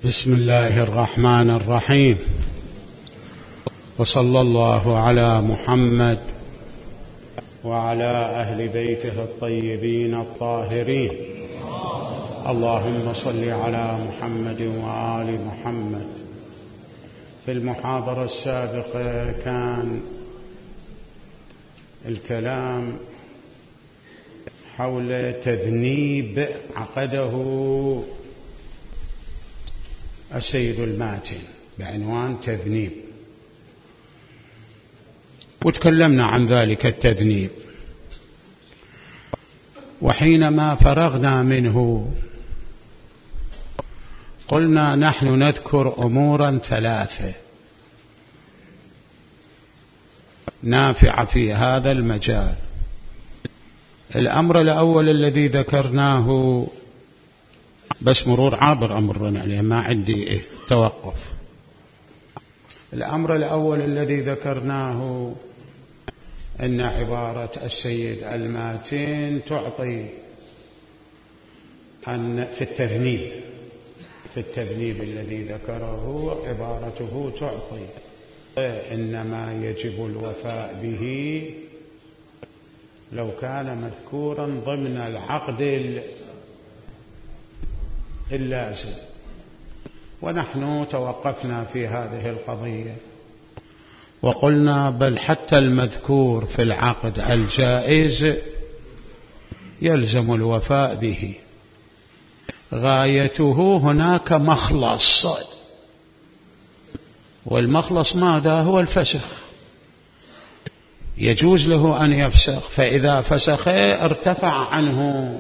بسم الله الرحمن الرحيم، وصلى الله على محمد وعلى أهل بيته الطيبين الطاهرين. اللهم صل على محمد وآل محمد. في المحاضرة السابقة كان الكلام حول تذنيب عقده السيد الماتن بعنوان تذنيب، وتكلمنا عن ذلك التذنيب. وحينما فرغنا منه قلنا نحن نذكر أمورا ثلاثة نافعة في هذا المجال. الأمر الأول الذي ذكرناه، بس مرور عابر أمرنا عليه، ما عندي توقف. الأمر الأول الذي ذكرناه أن عبارة السيد الماتن تعطي أن في التذنيب الذي ذكره عبارته تعطي إنما يجب الوفاء به لو كان مذكورا ضمن العقد اللازم. ونحن توقفنا في هذه القضية وقلنا بل حتى المذكور في العقد الجائز يلزم الوفاء به. غايته هناك مخلص، والمخلص ماذا؟ هو الفسخ. يجوز له أن يفسخ، فإذا فسخ ارتفع عنه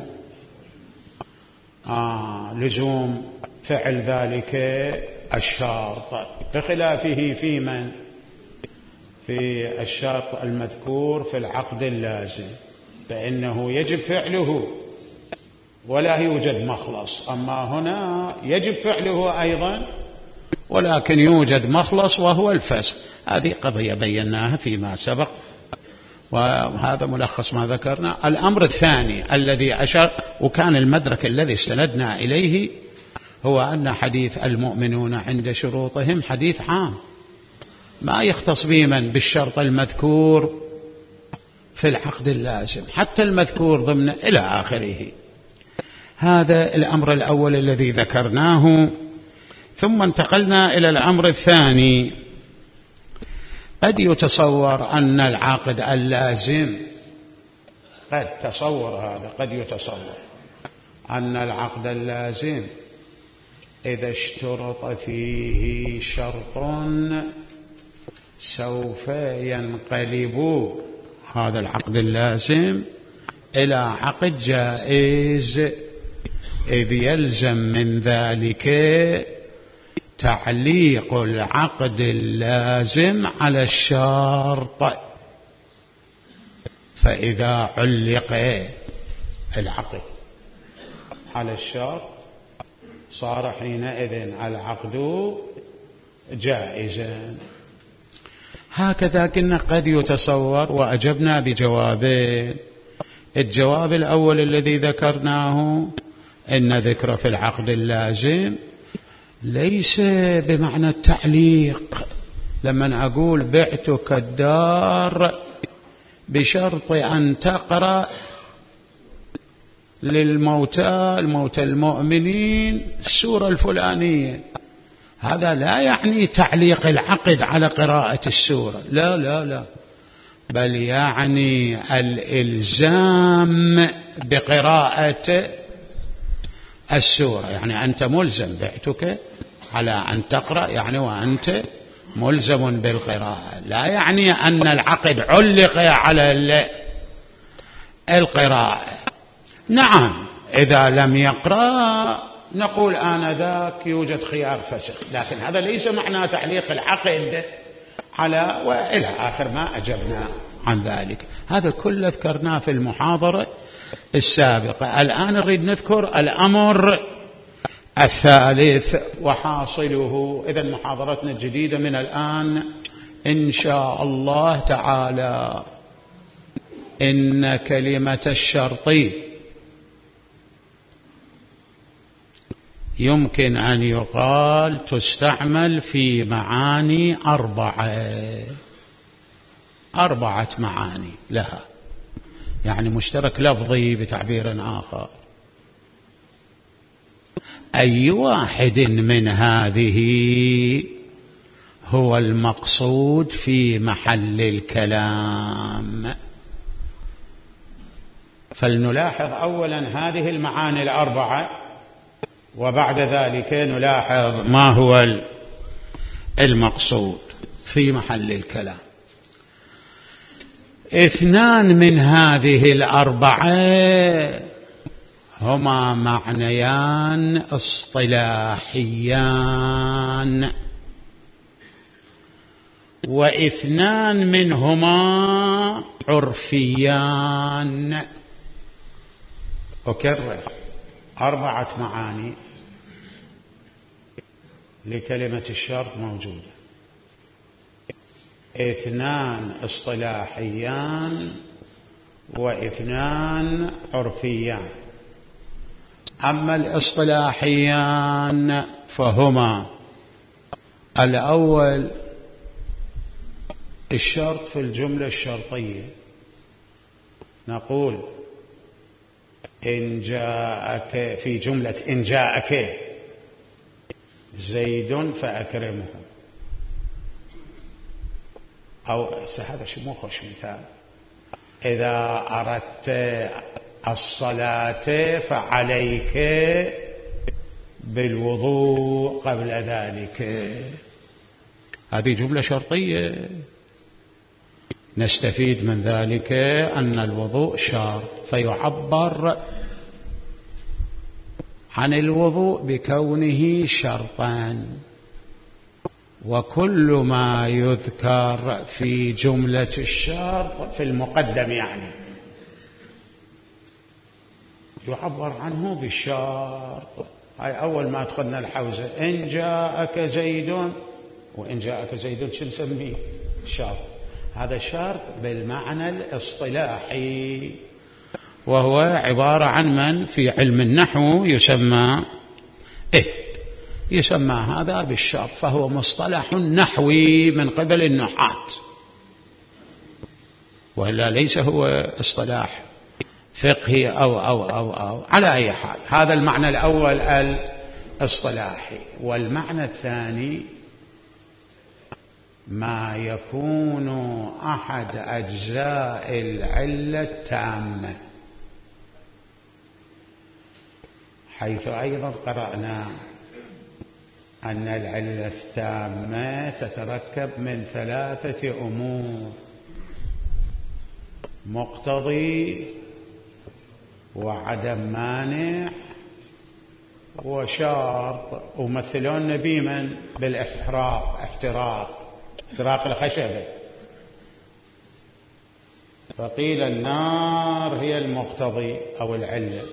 لزوم فعل ذلك الشرط، بخلافه في من؟ في الشرط المذكور في العقد اللازم، فإنه يجب فعله ولا يوجد مخلص. أما هنا يجب فعله أيضا ولكن يوجد مخلص وهو الفسخ. هذه قضية بيناها فيما سبق، وهذا ملخص ما ذكرنا. الأمر الثاني الذي أشار وكان المدرك الذي استندنا إليه هو أن حديث المؤمنون عند شروطهم حديث عام، ما يختص بمن بالشرط المذكور في العقد اللازم، حتى المذكور ضمن إلى آخره. هذا الأمر الأول الذي ذكرناه. ثم انتقلنا إلى الأمر الثاني. قد يتصور أن العقد اللازم، قد يتصور أن العقد اللازم إذا اشترط فيه شرط سوف ينقلب هذا العقد اللازم إلى عقد جائز، إذ يلزم من ذلك تعليق العقد اللازم على الشرط. فإذا علق العقد على الشرط صار حينئذ العقد جائزا. هكذا كنا قد يتصور، وأجبنا بجوابين. الجواب الأول الذي ذكرناه إن ذكر في العقد اللازم ليس بمعنى التعليق. لما أقول بعتك الدار بشرط أن تقرأ للموتى المؤمنين السورة الفلانية، هذا لا يعني تعليق العقد على قراءة السورة، لا لا لا، بل يعني الإلزام بقراءة السورة. يعني أنت ملزم، بعتك على أن تقرأ يعني وأنت ملزم بالقراءة، لا يعني أن العقد علق على القراءة. نعم، إذا لم يقرأ نقول آنذاك يوجد خيار فسخ، لكن هذا ليس معنى تعليق العقد على وإلى آخر ما أجبنا عن ذلك. هذا كله ذكرناه في المحاضرة السابقة. الآن نريد نذكر الأمر الثالث وحاصله. إذن محاضرتنا الجديدة من الآن إن شاء الله تعالى إن كلمة الشرط يمكن أن يقال تستعمل في معاني أربعة معاني لها، يعني مشترك لفظي بتعبير آخر. أي واحد من هذه هو المقصود في محل الكلام؟ فلنلاحظ أولا هذه المعاني الأربعة، وبعد ذلك نلاحظ ما هو المقصود في محل الكلام. اثنان من هذه الأربعة هما معنيان اصطلاحيان، واثنان منهما عرفيان. أكرر، 4 معاني لكلمة الشرط موجودة، 2 اصطلاحيان و2 عرفيان. أما الاصطلاحيان فهما: الأول الشرط في الجملة الشرطية، نقول إن جاءك، في جملة إن جاءك زيد فأكرمه، أو هذا شيء مو خوش مثال، إذا أردت الصلاة فعليك بالوضوء قبل ذلك. هذه جملة شرطية، نستفيد من ذلك أن الوضوء شرط، فيعبر عن الوضوء بكونه شرطا. وكل ما يذكر في جملة الشرط في المقدم يعني يعبر عنه بالشرط. هاي أول ما أدخلنا الحوزة، إن جاءك زيد، وإن جاءك زيد شو نسميه؟ شرط. هذا الشرط بالمعنى الاصطلاحي، وهو عبارة عن من في علم النحو يسمى يسمى هذا بالشرط، فهو مصطلح نحوي من قبل النحاة، وإلا ليس هو اصطلاح فقهي أو على أي حال. هذا المعنى الأول الاصطلاحي. والمعنى الثاني ما يكون أحد أجزاء العلة التامة، حيث أيضا قرأنا أن العلة التامة تتركب من 3 أمور: مقتضي، وعدم مانع، وشرط. ومثلون بمن؟ بالإحراق، احتراق الخشبة، فقيل النار هي المقتضي أو العلة،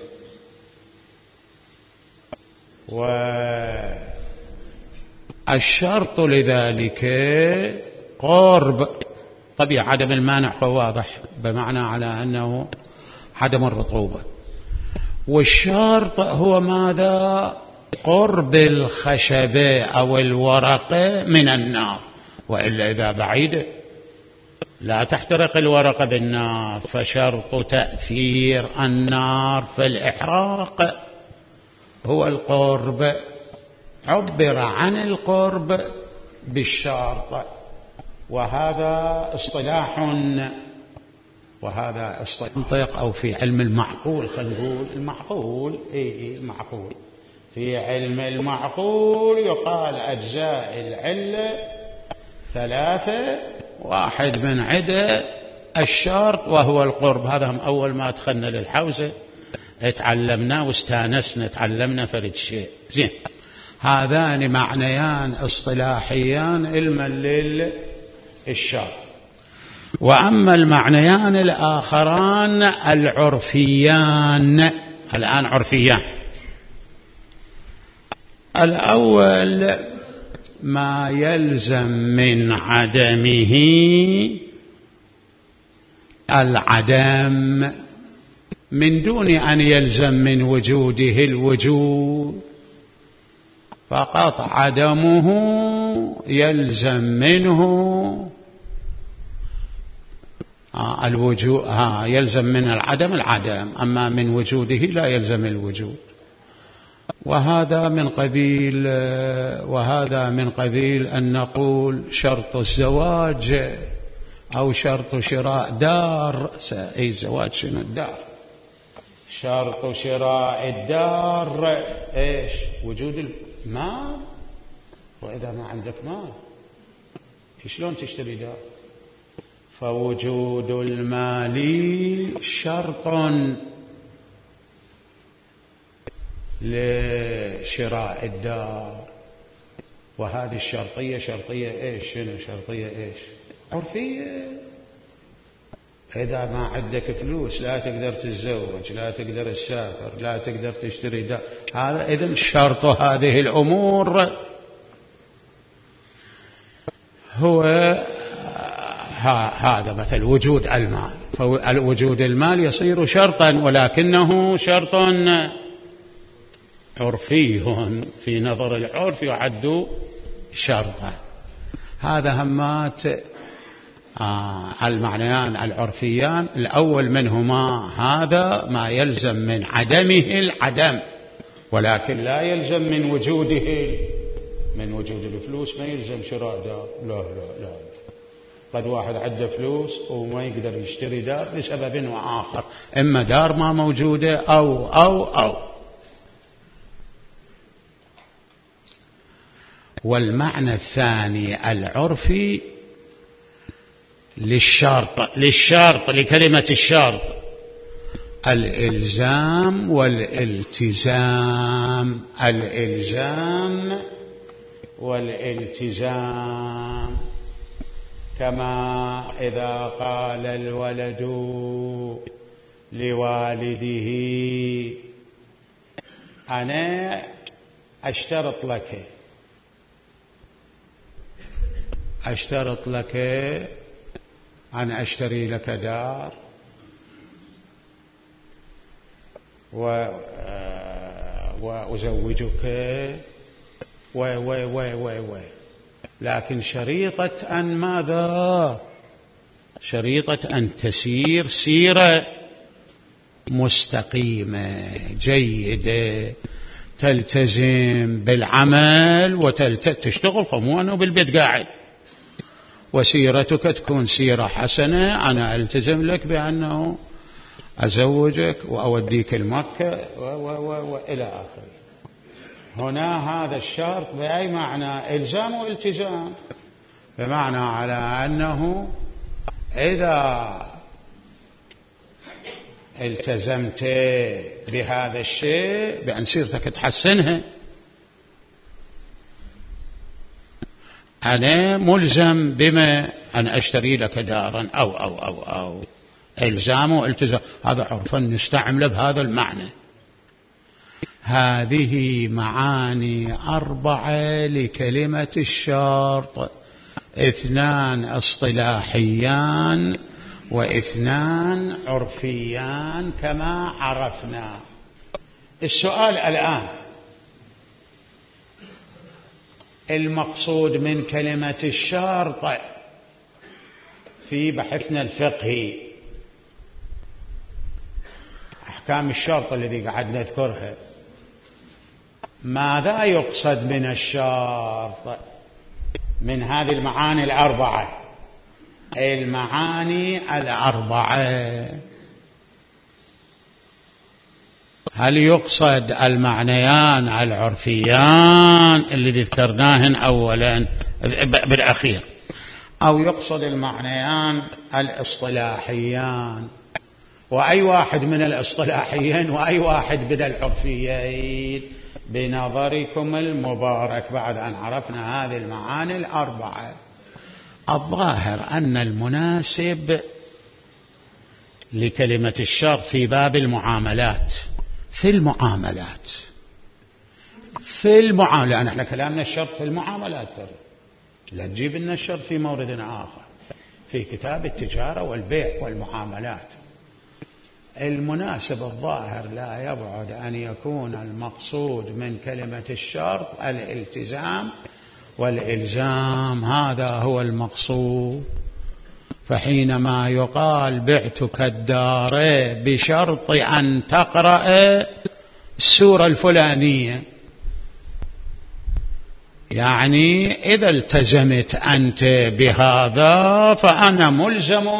والشرط لذلك قرب. طبيعي عدم المانع هو واضح، بمعنى على أنه عدم الرطوبة. والشرط هو ماذا؟ قرب الخشبة أو الورقة من النار، وإلا إذا بعيدة لا تحترق الورقة بالنار. فشرط تأثير النار في الإحراق هو القرب، عبر عن القرب بالشرط. وهذا اصطلاح منطق، أو في علم المعقول، خلينا نقول المعقول. المعقول في علم المعقول يقال أجزاء العلة 3، واحد من عدة الشرط وهو القرب. هذا هم أول ما دخلنا للحوزة اتعلمنا واستانسنا، تعلمنا فرد شيء زين. هذان معنيان اصطلاحيان علما للشرط. وأما المعنيان الآخران العرفيان، الآن عرفيان. الأول ما يلزم من عدمه العدم من دون أن يلزم من وجوده الوجود. فقط عدمه يلزم منه الوجود، يلزم من العدم، أما من وجوده لا يلزم الوجود. وهذا من قبيل أن نقول شرط الزواج أو شرط شراء دار. أي الزواج شنو؟ الدار. شرط شراء الدار إيش؟ وجود المال. وإذا ما عندك مال شلون تشتري دار؟ فوجود المال شرط لشراء الدار. وهذه الشرطية شرطية إيش؟ شنو شرطية إيش؟ عرفية. إذا ما عندك فلوس لا تقدر تتزوج، لا تقدر تسافر، لا تقدر تشتري دار. هذا إذن شرط هذه الأمور هو هذا مثل وجود المال. فوجود المال يصير شرطا، ولكنه شرط عرفي، في نظر العرف يعد شرطا. هذا همات المعنيان العرفيان. الأول منهما هذا ما يلزم من عدمه العدم، ولكن لا يلزم من وجوده. من وجود الفلوس ما يلزم شراء دار. لا لا لا. قد واحد عنده فلوس وما يقدر يشتري دار لسبب وآخر، إما دار ما موجودة أو. والمعنى الثاني العرفي للشرط لكلمة الشرط الإلزام والالتزام. الإلزام والالتزام، كما إذا قال الولد لوالده أنا أشترط لك أن أشتري لك دار وأزوجك لكن شريطة أن ماذا؟ شريطة أن تسير سيرة مستقيمة جيدة، تلتزم بالعمل وتشتغل، مو أنه بالبيت قاعد. وسيرتك تكون سيرة حسنة، أنا ألتزم لك بأنه أزوجك وأوديك المكة وإلى آخره. هنا هذا الشرط بأي معنى؟ إلزام والتزام، بمعنى على أنه إذا التزمت بهذا الشيء بأن سيرتك تحسنها، أنا ملزم بما أن أشتري لك دارا أو إلزام والتزام. هذا عرفا نستعمله بهذا المعنى. هذه معاني 4 لكلمة الشرط، 2 اصطلاحيان و2 عرفيان كما عرفنا. السؤال الآن، المقصود من كلمة الشرط في بحثنا الفقهي، أحكام الشرط الذي قاعد نذكرها، ماذا يقصد من الشرط من هذه المعاني 4؟ المعاني 4 هل يقصد المعنيان العرفيان اللي ذكرناهن أولا بالأخير، أو يقصد المعنيان الاصطلاحيان؟ وأي واحد من الاصطلاحيين وأي واحد من العرفيين بنظركم المبارك بعد أن عرفنا هذه المعاني 4؟ الظاهر أن المناسب لكلمة الشرط في باب المعاملات، في المعاملات نحن كلامنا الشرط في المعاملات، لا تجيب لنا الشرط في مورد آخر في كتاب التجارة والبيع والمعاملات. المناسب الظاهر لا يبعد أن يكون المقصود من كلمة الشرط الالتزام والإلزام، هذا هو المقصود. فحينما يقال بعتك الدار بشرط أن تقرأ السورة الفلانية، يعني إذا التزمت أنت بهذا فأنا ملزم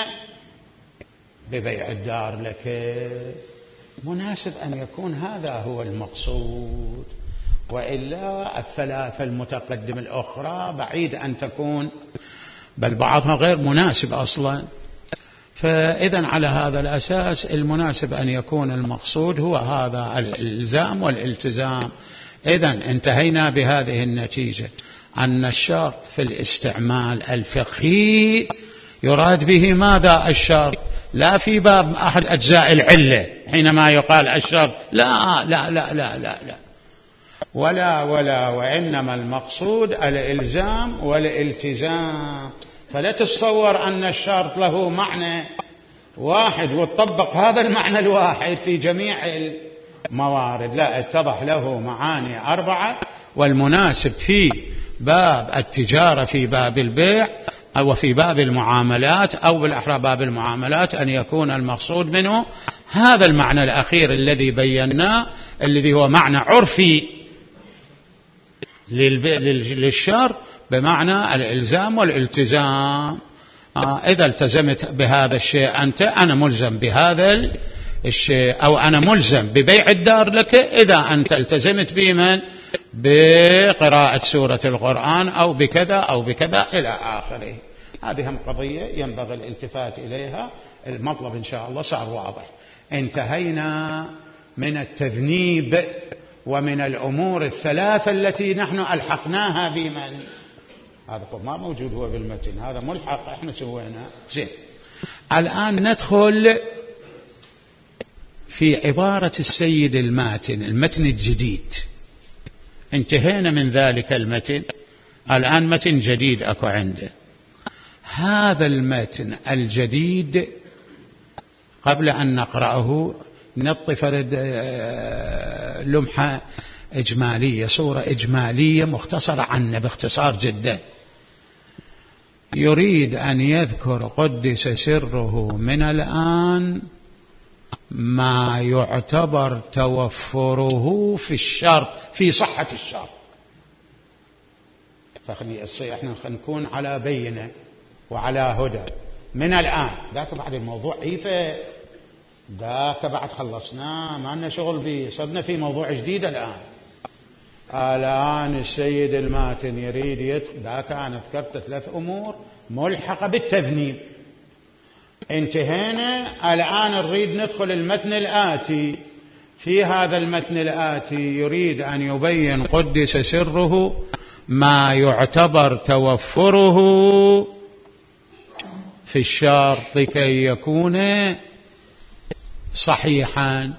ببيع الدار لك. مناسب أن يكون هذا هو المقصود، وإلا الثلاثة المتقدمة الأخرى بعيد أن تكون، بل بعضها غير مناسب أصلا. فإذا على هذا الأساس المناسب أن يكون المقصود هو هذا الإلزام والالتزام. إذا انتهينا بهذه النتيجة أن الشرط في الاستعمال الفقهي يراد به ماذا؟ الشرط، لا في باب أحد أجزاء العلة حينما يقال الشرط، لا لا لا لا لا لا ولا وإنما المقصود الإلزام والالتزام. فلا تتصور أن الشرط له معنى واحد وتطبق هذا المعنى الواحد في جميع الموارد، لا، اتضح له معاني 4. والمناسب في باب التجارة في باب البيع أو في باب المعاملات أو بالأحرى باب المعاملات أن يكون المقصود منه هذا المعنى الأخير الذي بيناه، الذي هو معنى عرفي للشرط بمعنى الإلزام والالتزام. إذا التزمت بهذا الشيء أنت، أنا ملزم بهذا الشيء، أو أنا ملزم ببيع الدار لك إذا أنت التزمت بمن؟ بقراءة سورة القرآن أو بكذا أو بكذا إلى آخره. هذه هم قضية ينبغي الالتفات إليها. المطلب إن شاء الله صار واضح. انتهينا من التذنيب ومن الأمور الثلاثة التي نحن ألحقناها بمن؟ هذا ما موجود هو بالمتن، هذا ملحق احنا سوينا. زين، الآن ندخل في عبارة السيد الماتن، المتن الجديد. انتهينا من ذلك المتن، الآن متن جديد أكو عنده. هذا المتن الجديد قبل أن نقرأه نعطي فرد لمحة إجمالية، صورة إجمالية مختصرة عنه باختصار جدا. يريد أن يذكر قدس سره من الآن ما يعتبر توفره في الشرط، في صحة الشرط. احنا نكون على بينة وعلى هدى من الآن. ذاك بعد الموضوع عيفة، ذاك بعد خلصناه، ما لنا شغل به، صرنا في موضوع جديد الآن السيد الماتن يريد يدخل. ذاك أنا ذكرت 3 أمور ملحقة بالتذنيب، انتهينا. الآن نريد ندخل المتن الآتي. في هذا المتن الآتي يريد أن يبين قدس سره ما يعتبر توفره في الشرط كي يكون صحيحا.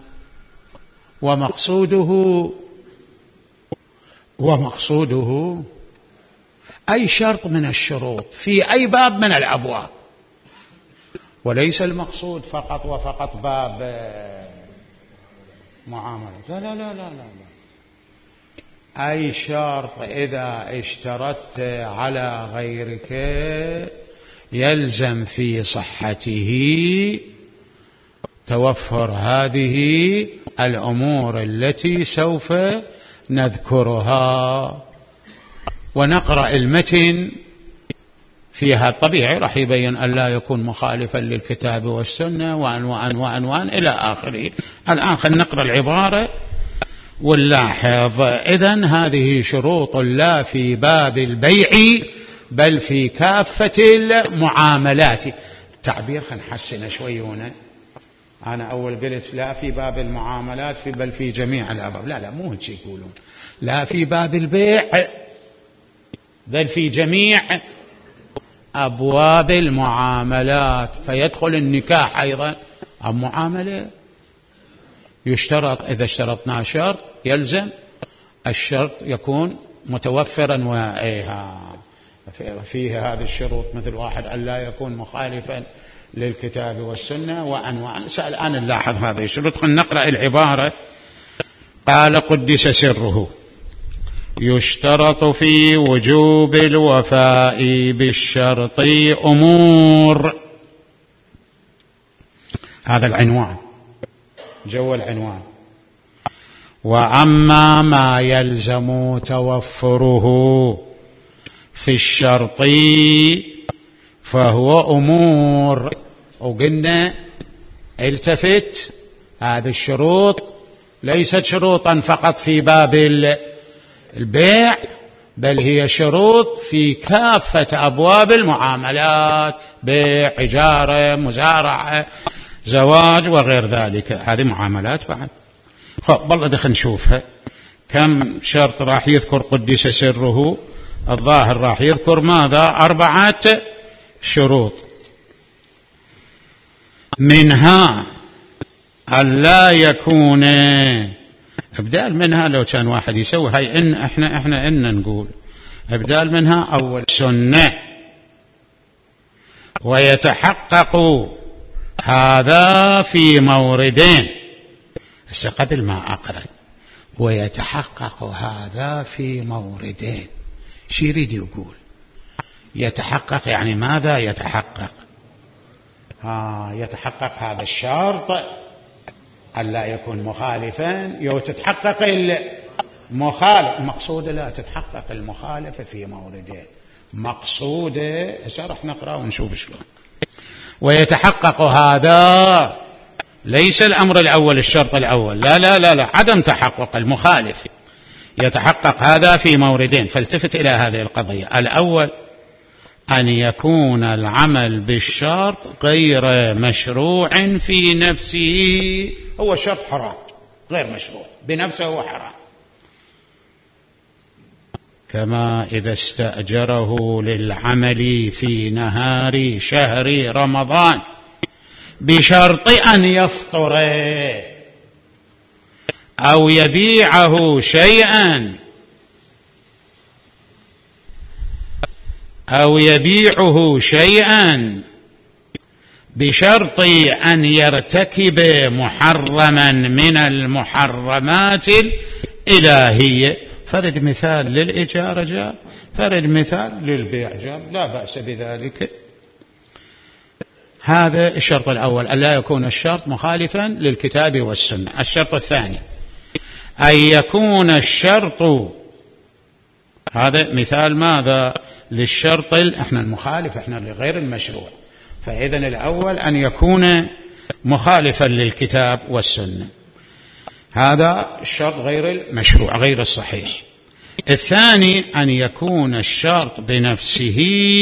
ومقصوده أي شرط من الشروط في أي باب من الأبواب، وليس المقصود فقط وفقط باب معاملة. لا لا لا لا لا. أي شرط إذا اشترطت على غيرك يلزم في صحته توفر هذه الأمور التي سوف نذكرها. ونقرأ المتن فيها طبيعي راح يبين أن لا يكون مخالفا للكتاب والسنة وأن إلى آخره. الآن خلينا نقرأ العبارة ونلاحظ. إذن هذه شروط لا في باب البيع بل في كافة المعاملات. تعبير خلينا نحسن شوي هنا. أنا أول قلت لا في باب المعاملات بل في جميع الأبواب. لا مو هيك يقولون، لا في باب البيع بل في جميع أبواب المعاملات. فيدخل النكاح أيضا معاملة. يشترط إذا اشترطنا شرط يلزم الشرط يكون متوفرا فيه هذه الشروط، مثل واحد أن لا يكون مخالفا للكتاب والسنة وأنواع. الآن نلاحظ هذه الشروط. خلينا نقرأ العبارة. قال قدس سره: يشترط في وجوب الوفاء بالشرط أمور. هذا العنوان، جو العنوان. وأما ما يلزم توفره في الشرط فهو أمور. وقلنا التفت، هذه الشروط ليست شروطا فقط في باب البيع، بل هي شروط في كافة أبواب المعاملات: بيع، إجارة، مزارعة، زواج وغير ذلك. هذه معاملات بعد. والله دخل نشوفها. كم شرط راح يذكر قدس سره؟ الظاهر راح يذكر ماذا؟ 4 شروط. منها أن لا يكون، ابدال منها لو كان واحد يسوي هاي إن احنا نقول ابدال منها أول سنة. ويتحقق هذا في موردين. بس قبل ما أقرأ، ويتحقق هذا في موردين، شو يريد يقول؟ يتحقق يعني ماذا يتحقق؟ يتحقق هذا الشرط أن لا يكون مخالفا، تتحقق المخالف. مقصودة لا تتحقق المخالفة في موردين. مقصودة رح نقرأ ونشوف شلون. ويتحقق هذا، ليس الأمر الأول الشرط الأول، لا لا لا لا، عدم تحقق المخالف. يتحقق هذا في موردين، فالتفت إلى هذه القضية. الأول أن يكون العمل بالشرط غير مشروع في نفسه. هو الشرط حرام، غير مشروع بنفسه، هو حرام. كما إذا استأجره للعمل في نهار شهر رمضان بشرط أن يفطر أو يبيعه شيئا بشرط أن يرتكب محرما من المحرمات الإلهية. فرد مثال للإجارة جاب، فرد مثال للبيع جاب، لا بأس بذلك. هذا الشرط الأول، ألا يكون الشرط مخالفا للكتاب والسنة. الشرط الثاني أن يكون الشرط، هذا مثال ماذا للشرط احنا المخالف، احنا لغير المشروع. فإذا الأول أن يكون مخالفا للكتاب والسنة، هذا الشرط غير المشروع غير الصحيح. الثاني أن يكون الشرط بنفسه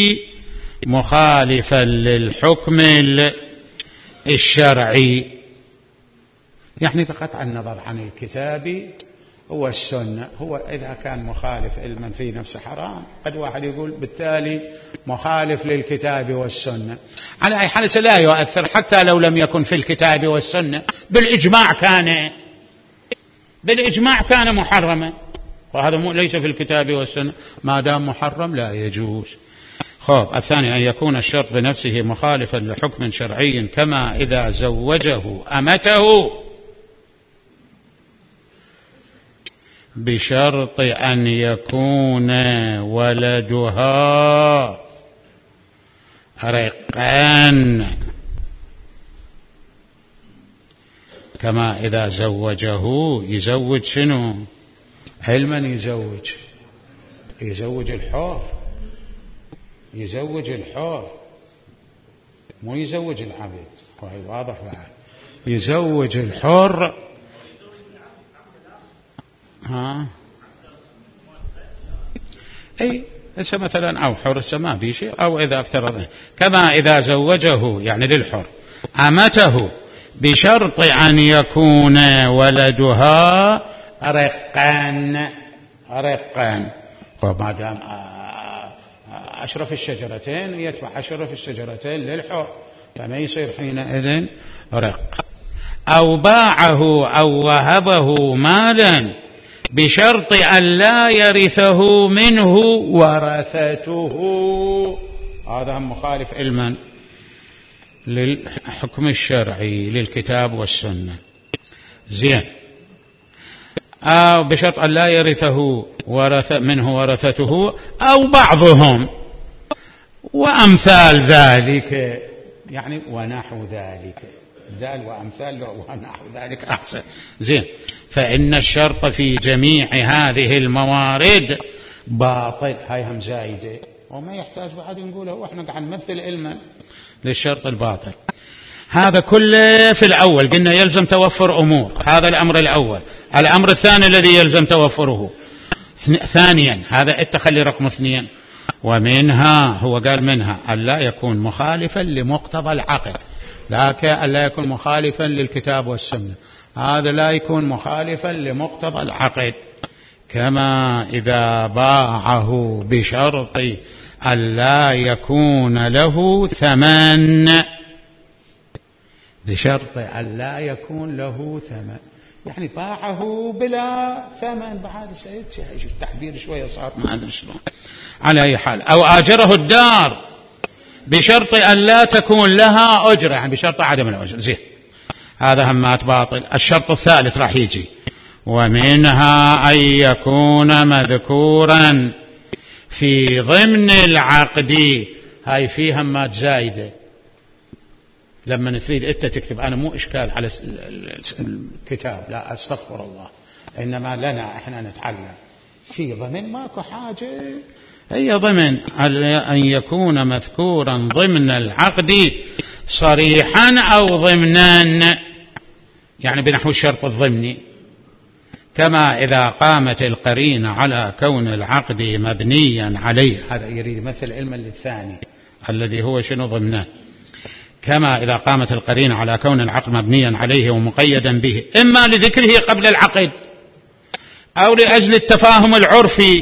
مخالفا للحكم الشرعي، يعني بقطع النظر عن الكتاب والسنة. هو إذا كان مخالف علما في نفسه حرام، قد واحد يقول بالتالي مخالف للكتاب والسنة. على أي حال لا يؤثر، حتى لو لم يكن في الكتاب والسنة، بالإجماع كان محرما، وهذا ليس في الكتاب والسنة. ما دام محرم لا يجوز. الثاني أن يكون الشرط بنفسه مخالفا لحكم شرعي، كما إذا زوجه أمته بشرط أن يكون ولدها رقا، كما إذا زوجه، يزوج شنو؟ علما يزوج الحر، مو يزوج العبد. واضح بعد؟ يزوج الحر. أي مثلا أو حر ما في شيء، أو إذا افترض كما إذا زوجه يعني للحر أمته بشرط أن يكون ولدها رقا. وما دام أشرف الشجرتين يتبع أشرف الشجرتين للحر، فما يصير حينئذ رق. أو باعه أو وهبه مالا بشرط أن لا يرثه منه ورثته، هذا مخالف علما. للحكم الشرعي للكتاب والسنة. زين. أو بشرط أن لا يرثه منه ورثته أو بعضهم وأمثال ذلك، يعني ونحو ذلك، ذال وأمثال ونحو ذلك أحسن. زين. فإن الشرط في جميع هذه الموارد باطل. هاي هم زايدة وما يحتاج بعد نقوله، وإحنا قاعد نمثل علما للشرط الباطل. هذا كله في الأول قلنا يلزم توفر أمور، هذا الأمر الأول. الأمر الثاني الذي يلزم توفره ثانيا، هذا التخلي رقم 2، ومنها هو قال منها ألا يكون مخالفا لمقتضى العقل، ذاك ألا يكون مخالفا للكتاب والسنة، هذا لا يكون مخالفا لمقتضى العقل. كما إذا باعه بشرط ألا يكون له ثمن، بشرط ألا يكون له ثمن، يعني باعه بلا ثمن. بعد سيد التعبير شوية صار ما أدري شلون، على أي حال. أو آجره الدار بشرط ألا تكون لها أجرة، يعني بشرط عدم الأجرة. زين. هذا همات باطل. الشرط الثالث راح يجي، ومنها أن يكون مذكورا في ضمن العقد. هاي فيها همات زايدة، لما تريد أنت تكتب، أنا مو إشكال على الكتاب، لا أستغفر الله، إنما لنا إحنا نتعلم في ضمن ماكو حاجة، هي ضمن أن يكون مذكورا ضمن العقد صريحا أو ضمنا، يعني بنحو الشرط الضمني. كما إذا قامت القرينة على كون العقد مبنيا عليه، هذا يريد يمثل علما للثاني الذي هو شنو ضمنه. كما إذا قامت القرينة على كون العقد مبنيا عليه ومقيدا به، إما لذكره قبل العقد أو لأجل التفاهم العرفي،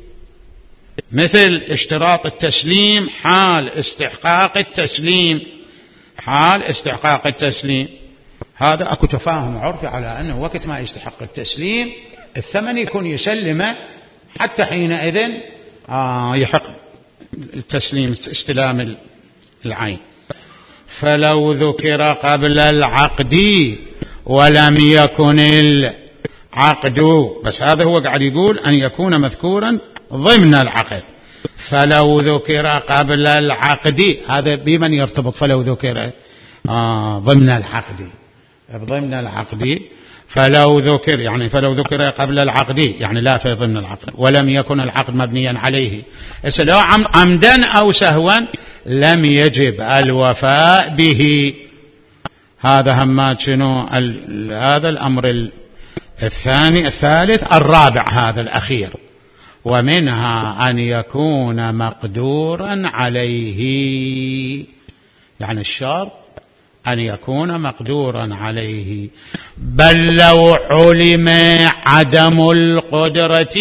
مثل اشتراط التسليم حال استحقاق التسليم، حال استحقاق التسليم، هذا أكو تفاهم عرفي على أنه وقت ما يستحق التسليم الثمن يكون يسلمه، حتى حينئذ يحق التسليم استلام العين. فلو ذكر قبل العقد ولم يكن العقد، بس هذا هو قاعد يقول أن يكون مذكورا ضمن العقد. فلو ذكر قبل العقد، هذا بمن يرتبط؟ فلو ذكر ضمن العقد، ضمن العقد. فلو ذكر يعني فلو ذكر قبل العقد، يعني لا في ضمن العقد، ولم يكن العقد مبنيا عليه، لو عمدا أو سهوا لم يجب الوفاء به. هذا همات شنو هذا الأمر الثالث. الرابع هذا الأخير، ومنها أن يكون مقدورا عليه، يعني الشرط أن يكون مقدورا عليه، بل لو علم عدم القدرة،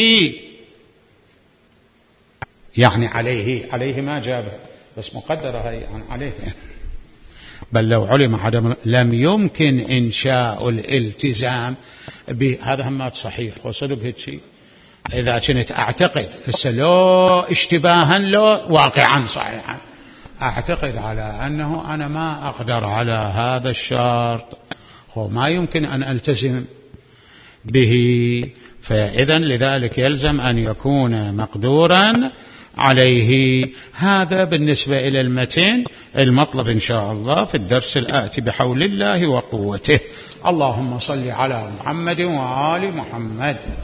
يعني عليه ما جابه، بس مقدرة هي عليه. بل لو علم عدم لم يمكن إنشاء الالتزام بهذا همات صحيح وصدق هيك شيء. إذا كنت أعتقد لو اشتباها لو واقعا صحيحا أعتقد على أنه أنا ما أقدر على هذا الشرط، هو ما يمكن أن ألتزم به، فإذن لذلك يلزم أن يكون مقدورا عليه. هذا بالنسبة إلى المتن. المطلب إن شاء الله في الدرس الآتي بحول الله وقوته. اللهم صل على محمد وآل محمد.